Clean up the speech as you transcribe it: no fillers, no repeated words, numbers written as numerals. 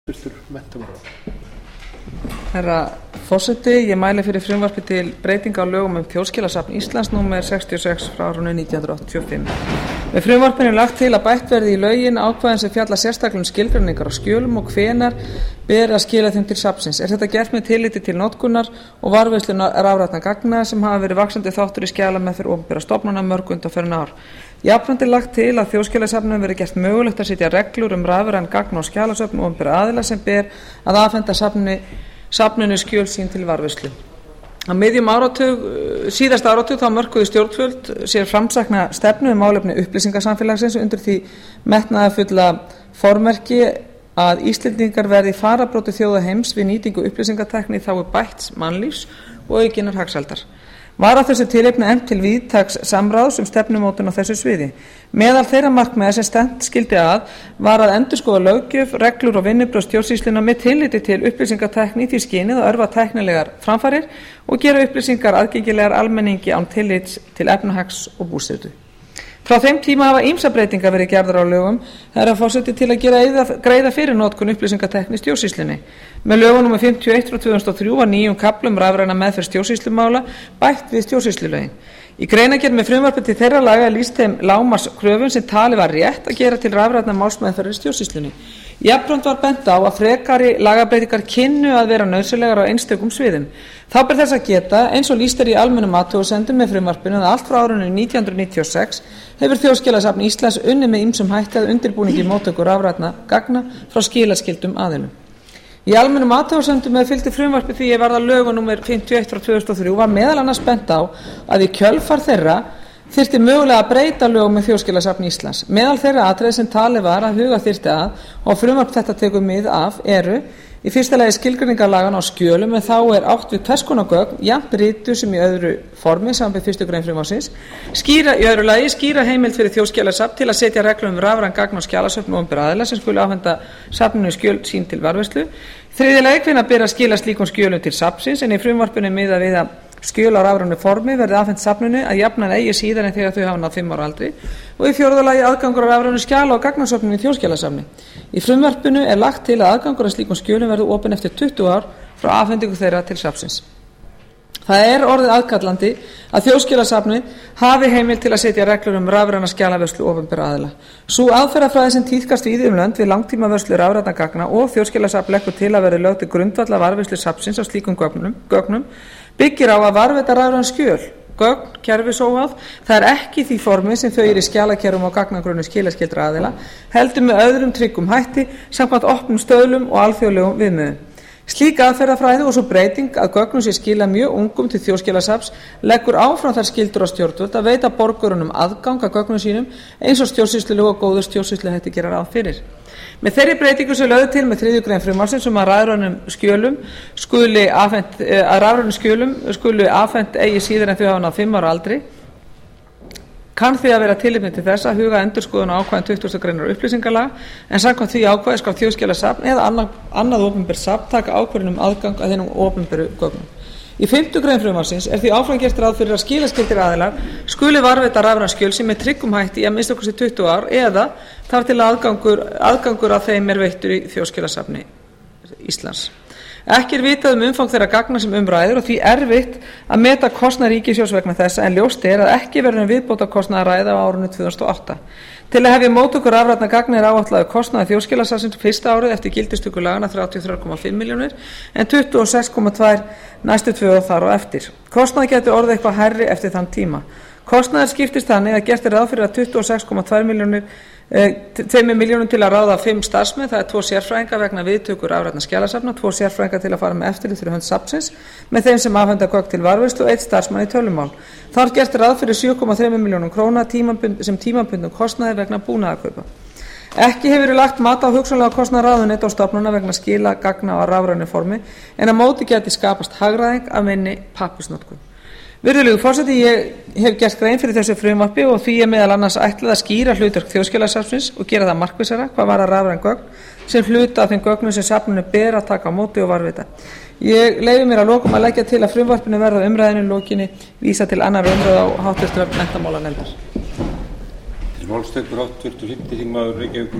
Herra forseti, ég mæli fyrir frumvarpi til breytinga á lögum Þjóðskjalasafn Íslands númer 66 frá árinu 1985. Með frumvarpinu er lagt til að bætt verði í lögin ákvæðin sem fjalla sérstaklega skilgreiningar á skjölum og hvenær ber að skila þeim til safnsins. Er þetta gert með tilliti til notkunar og varðveislu rafrænna gagna sem hafa verið vaxandi þáttur í skjalameðferð opinberra stofnana mörg undanfarin ár. Jafnframt er lagt til að Þjóðskjalasafninu verði gert mögulegt að setja reglur rafræn gagna og skjalasöfn opinberra aðila sem ber að afhenda safninu skjöl sín til varðveislu. Á miðjum síðasta áratug þá mörkuðu stjórnvöld sér framsækna stefnu málefni upplýsingasamfélagsins undir því metnaðarfulla formerki að Íslendingar verði í fararbroddi þjóða heims við nýtingu upplýsingatækni í þágu bætts mannlífs og aukinnar hagsældar. Var á þessu tilefni efnt til víðtæks samráðs stefnumótun á þessu sviði. Meðal þeirra markmiða sem stefnt skyldi að var að endurskoða löggjöf, reglur og vinnubrögð stjórnsýslunnar með tilliti til upplýsingatækni í því skyni að örva tæknilegar framfarir og gera upplýsingar aðgengilegar almenningi án tillits til efnahags og búsetu. Frá þeim tíma hafa ýmsar breytingar verið gerðar á lögum, herra forseti, til að greiða fyrir notkun upplýsingatækni í stjórnsýslunni. Með lögum nr. 51/2003 var nýjum kaflum rafræna meðferð stjórnsýslumála bætt við stjórnsýslulögin. Í greinargerð með frumvarpi til þeirra laga er lýst þeim lágmarkskröfum sem talið var rétt að gera til rafrænnar málsmeðferðar í stjórnsýslunni. Jafnframt var bent á að frekari lagabreytingar kynnu að vera nauðsynlegar á einstökum sviðum. Þá ber þess að geta, eins og lýst er í almennum athugasemdum með frumvarpinu, að allt frá árinu 1996 hefur Þjóðskjalasafn Íslands unnið með ýmsum hætti að undirbúningi móttöku rafrænna gagna frá skilaskyldum aðilum. Í almennum athugasemdum með fylgdi frumvarpi því varð að lögum nr. 51/2003 var meðal annars bent á að í kjölfar þeirra þyrfti mögulega að breyta lögum með Þjóðskjalasafn Íslands. Meðal þeirra atriði sem talið var að huga þyrfti að og frumvarp þetta tekur mið af eru í fyrsta lagi skilgreiningarlagan á skjölum, en þá er átt við hvers konar gögn, jafnt ritu sem í öðru formi, samanber 1. grein frumvarpsins. Í öðru lagi skýra heimild fyrir Þjóðskjalasafn til að setja reglur rafræn gagna og skjalasöfn opinberra aðila sem skuli afhenda safninu skjöl sín til varðveislu. Í þriðja lagi hvenær ber að skila slíkum skjölum til safnsins, en í frumvarpinu er miðað við að skjöl á rafrænu formi verði afhent safninu að jafnan eigi síðar en þegar þau hafa náð 5 ára aldri, og í fjórða lagi aðgangur á rafrænu skjala og gagnasöfnum í Þjóðskjalasafni. Í frumvarpinu er lagt til að aðgangur að slíkum skjölum verði opinn eftir 20 ár frá afhendingu þeirra til safnsins. Það er orðið aðkallandi að Þjóðskjalasafnið hafi heimild til að setja reglur rafræna skjalavörslu opinberra aðila. Sú aðferðafræði sem tíðkast víða lönd við langtímavörslu rafrænna gagna og Þjóðskjalasafn leggur til að verði lögð til grundvallar varðveislu safnsins á slíkum gögnum byggir á að varðveita rafræn skjöl, gögn, kerfisóháð, það er ekki því formi sem þau eru í skjalakerfum og gagnagrunni skilaskyldra aðila, heldur með öðrum tryggum hætti samkvæmt opnum stöðlum og alþjóðlegum viðmiðum. Slík aðferðafræði og svo breyting að gögnum sé skila mjög ungum til Þjóðskjalasafns leggur áfram þær skyldur á stjórnvöld að veita borgurunum aðgang að gögnum sínum eins og stjórnsýslulög og góður stjórnsýsluhættir gera ráð fyrir. Með þeirri breytingu sem lögð til með 3. grein frumvarpsins að rafrænum skjölum skuli afhent eigi síðar en þau hafa náð 5 ára aldri, kann því að vera tilefni til þess að huga endurskoðun á ákvæðum 20. greinar upplýsingalaga, en samkvæmt því ákvæði skal Þjóðskjalasafn eða annað opinbert safn taka ákvörðun aðgang að þennum opinberu gögnum. Í 5. grein frumvarpsins er því áfram gert ráð fyrir að skilaskyldir aðilar skuli varðveita rafræn skjöl sem með tryggum hætti í að minnsta kosti 20 ár eða þar til aðgangur að þeim er veittur í Þjóðskjalasafni Íslands. Ekki er vitað umfang þeirra gagna sem ræður og því erfitt að meta kostnað ríkissjóðs vegna þessa, en ljóst er að ekki verður viðbótarkostnað að ræða á árinu 2008. Til að hefja móttöku rafrænna gagna er áætlaður kostnaður Þjóðskjalasafnsins fyrsta árið eftir gildistöku laganna 33,5 milljónir en 26,2 næstu 2 ár þar á eftir. Kostnaður getur orðið eitthvað hærri eftir þann tíma. Kostnaður skiptist þannig að gert er ráð fyrir að 26,2 milljónum til að ráða 5 starfsmenn, það er 2 sérfræðinga vegna viðtöku rafrænna skjalasafna, 2 sérfræðinga til að fara með eftirlit fyrir hönd safnsins með þeim sem afhenda gögn til varðveislu og 1 starfsmann í tölvumál. Þar gert er ráð fyrir 7,3 milljónum króna sem tímabundnum kostnaði vegna búnaðarkaupa. Ekki hefur verið lagt mat á hugsanlega kostnað ráðuneyta og stofnana vegna skila gagna á rafrænu formi, en á móti geti skapast hagræðing af minni pappírsnotkun. Virðulegur forseti, ég hef gert grein fyrir þessu frumvarpi og því er meðal annars ætlað að skýra hlutverk Þjóðskjalasafnsins og gera það markvissara hvað varðar rafræn gögn sem hluta af þeim gögnum sem safninu ber að taka á móti og varðveita. Ég leyfi mér að lokum að leggja til að frumvarpinu verði umræðinu lokinni vísa til annar umræðu á háttvirtrar menntamálanefndar.